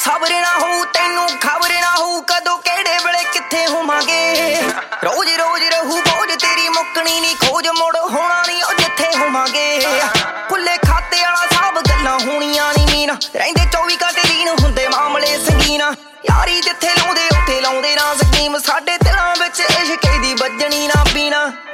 ਸਬਰ ਨਾ ਹੋਊ ਤੈਨੂੰ ਖਬਰ ਨਾ ਹੋਊ ਕਦੋਂ ਕਿਹੜੇ ਵੇਲੇ ਕਿੱਥੇ ਹੋਵਾਂਗੇ। ਰੋਜ਼ ਰੋਜ਼ ਰਹੂ ਬੋਝ ਤੇਰੀ ਮੁੱਕਣੀ ਨੀ ਖੋਜ ਮੁੜ ਹੋਣਾ ਨੀ ਉਹ ਜਿੱਥੇ ਹੋਵਾਂਗੇ। ਖੁੱਲੇ ਖਾਤੇ ਵਾਲਾ ਸਾਬ ਗੱਲਾਂ ਹੋਣੀਆਂ ਨੀ ਮੀਨ ਰਹਿੰਦੇ 24 ਘੰਟੇ ਲੀਨ ਹੁੰਦੇ ਮਾਮਲੇ ਸੰਗੀਨ। ਯਾਰੀ ਜਿੱਥੇ